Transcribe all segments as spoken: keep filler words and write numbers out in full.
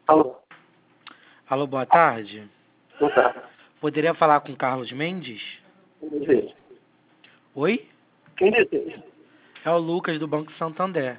Alô, Alô, boa tarde. boa tarde. Poderia falar com Carlos Mendes? Quem deseja? Oi? Quem deseja? É o Lucas do Banco Santander.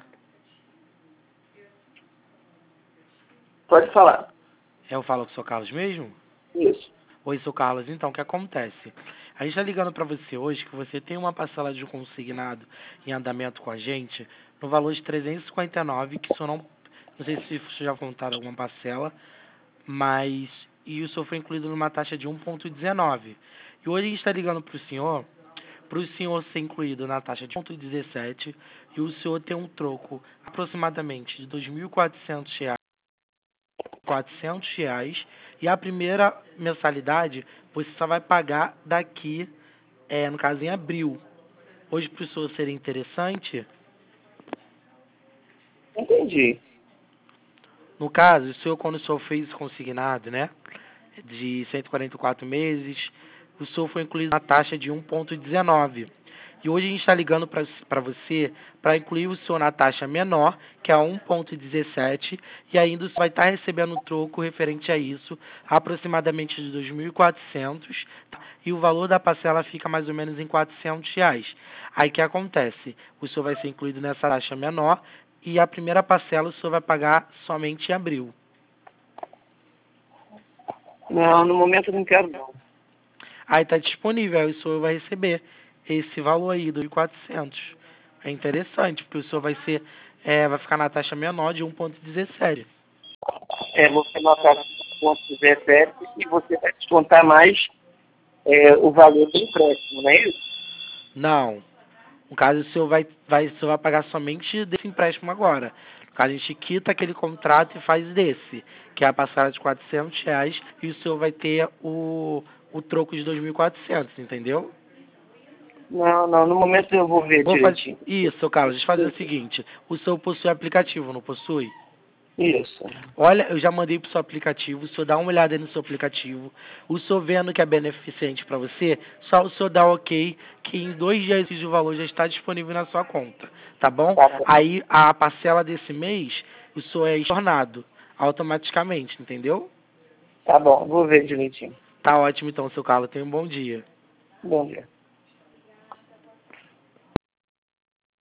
Pode falar. Eu falo com o seu Carlos mesmo? Isso. Oi, seu Carlos. Então, o que acontece? A gente está ligando para você hoje que você tem uma parcela de um consignado em andamento com a gente no valor de trezentos e cinquenta e nove, que o senhor não... Não sei se você já contaram alguma parcela, mas... E o senhor foi incluído numa taxa de um vírgula dezenove. E hoje a gente está ligando para o senhor, para o senhor ser incluído na taxa de um vírgula dezessete e o senhor ter um troco aproximadamente de dois mil e quatrocentos reais. quatrocentos reais, e a primeira mensalidade você só vai pagar daqui, é, no caso em abril. Hoje para o senhor seria interessante? Entendi. No caso, o senhor, quando o senhor fez consignado, né, de cento e quarenta e quatro meses, o senhor foi incluído na taxa de um vírgula dezenove. E hoje a gente está ligando para você para incluir o senhor na taxa menor, que é um vírgula dezessete, e ainda o senhor vai estar recebendo um troco referente a isso, aproximadamente de dois mil e quatrocentos, e o valor da parcela fica mais ou menos em quatrocentos reais. Aí o que acontece? O senhor vai ser incluído nessa taxa menor, e a primeira parcela o senhor vai pagar somente em abril. Não, no momento eu não quero não. Aí está disponível, aí o senhor vai receber esse valor aí, dois mil e quatrocentos. É interessante, porque o senhor vai ser, é, vai ficar na taxa menor de um vírgula dezessete. É, você notar um ponto dezessete e você vai descontar mais é, o valor do empréstimo, não é isso? Não. No caso, o senhor vai, vai, o senhor vai pagar somente desse empréstimo agora. No caso, a gente quita aquele contrato e faz desse, que é a parcela de quatrocentos reais, e o senhor vai ter o, o troco de dois mil e quatrocentos, entendeu? Não, não, no momento eu vou ver Vou fazer direitinho. isso, seu Carlos. Deixa eu fazer o seguinte: o senhor possui aplicativo, não possui? Isso. Olha, eu já mandei pro seu aplicativo, o senhor dá uma olhada aí no seu aplicativo, o senhor vendo que é beneficente para você, só o senhor dá ok, que em dois dias o valor já está disponível na sua conta, tá bom? Tá bom. Aí a parcela desse mês, o senhor é estornado automaticamente, entendeu? Tá bom, vou ver direitinho. Tá ótimo então, seu Carlos, tenha um bom dia. Bom dia.